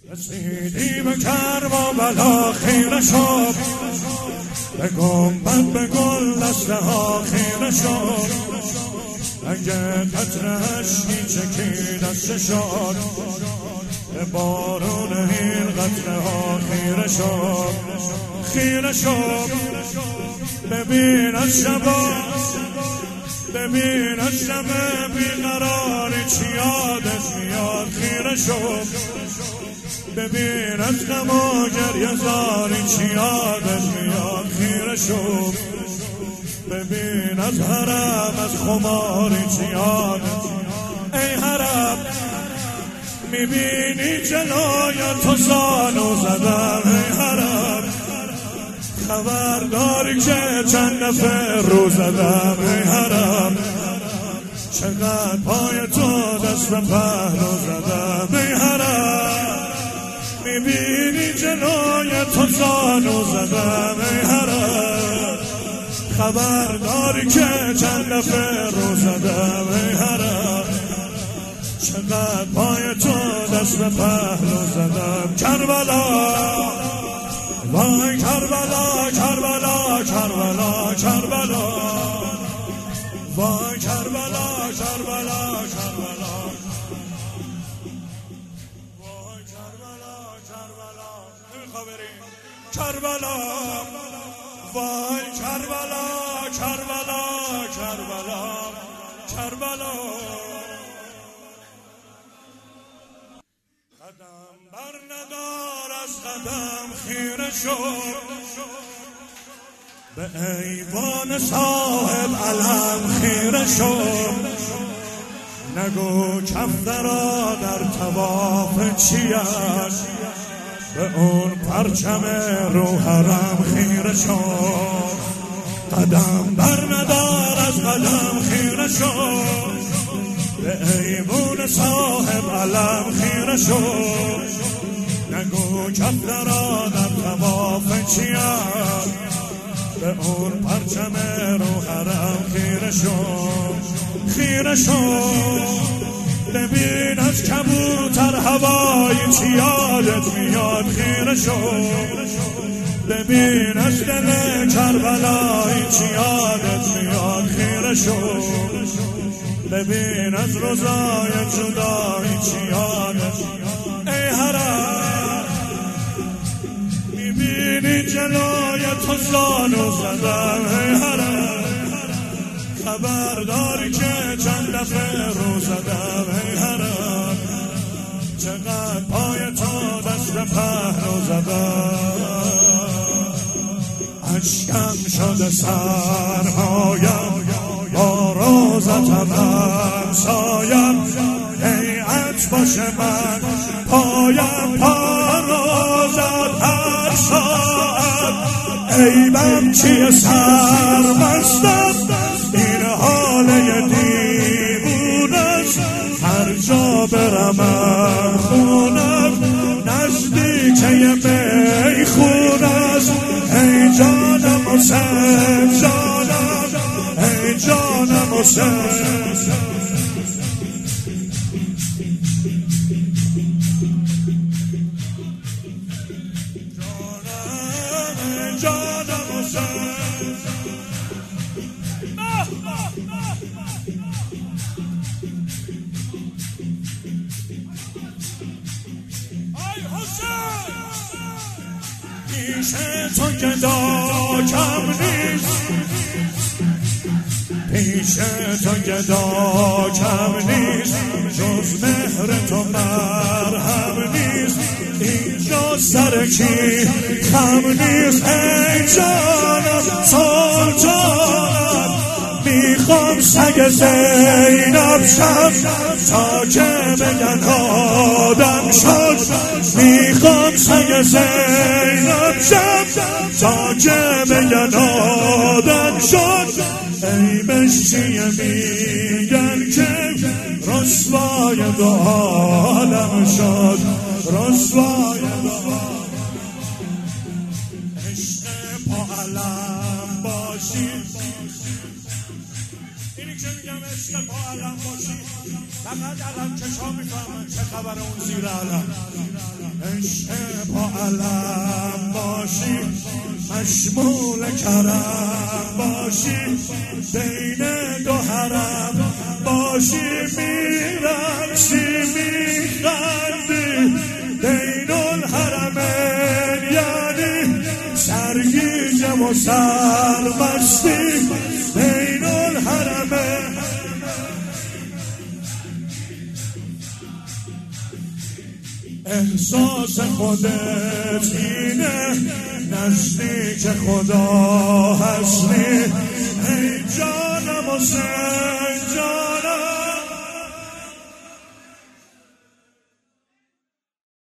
رسیدی به کربلا خیره شد، به گنبد به گل دسته ها خیره شد، اگه قطرهش میچکی دسته شد، به بارون این قطره ها خیره شد، خیره شد. ببین از شبا، ببین از شب بیقراری چی یادت میاد خیره شد، ببین از غم و گریه زاری چی یادت میاد خیره شد، ببین از حرم از خماری چی یادت. ای حرم میبینی جلوی تو زانو زدم، ای حرم خبر داری که چند دفعه رو زدم، ای حرم چقدر پای تو دست به پهلو زدم، ای حرم میبینی جلوی تو زانو زدم، ای حرم خبر داری که چند دفعه رو زدم، ای حرم چقدر پای تو دست به پهلو زدم. کربلا وای کربلا کربلا کربلا کربلا، وای کربلا کربلا کربلا، وای کربلا کربلا. نمیخوا بریم کربلا، وای کربلا کربلا کربلا کربلا. قدم بر ندار از قدم خیره شد، به ایوان صاحب علم خیره شد، نگو کفترا در طواف چی است، به اون پرچم رو حرم خیره شد. قدم بر ندار از قدم خیره شد، به ایوان صاحب علم خیره شد، نگو کفترا در طواف چی است، به اون پرچم رو حرم خیره شد، خیره شد. ببین از کبوتر هوایی چی یادت میاد خیره شد، ببین از دل کربلایی چی یادت میاد خیره شد، ببین از روزای جدایی چی یادت. ای حرم میبینی جلوی تو زانو زدم، ای حرم خبر داری که چند دفعه رو زدم، ای حرم چقدر پای تو دست پهلو زدم. اشکم شده سرمایم با روزتم همسایم، هیئت باشه من پایم پا روزت هر ساعت، عیبم چیه سرمستم این حاله دیوونست، هر جا برم خونم نزدیکه میخونست. ای جانم حسین جانم، ای جانم حسین. پیش تو گدا کم نیست، پیش تو گدا کم نیست، جز مهر تو مرهم نیست، اینجا سر کی خم نیست. ای جانم سلطانم میخوام سگ زینب شم تا که بگن آدم شد، میخوام سگ زینب شم تا که بگن آدم شد. ای بشیه میگن که رسوای دو عالم شد، رسوای دو عالم. عشق پا علم باشی، اینی که میگم عشق پا علم باشی، فقط علم کشا میفهمن چه خبر اون زیر علم. عشق با علم باشی، مشمول کرم باشی، بین دو حرم باشی، میرقصی میخندی بین الحرمین، یعنی سرگیجه و سرمستی بین الحرمین. احساس خودت اینه، نزدیک خدا هستی ای جان.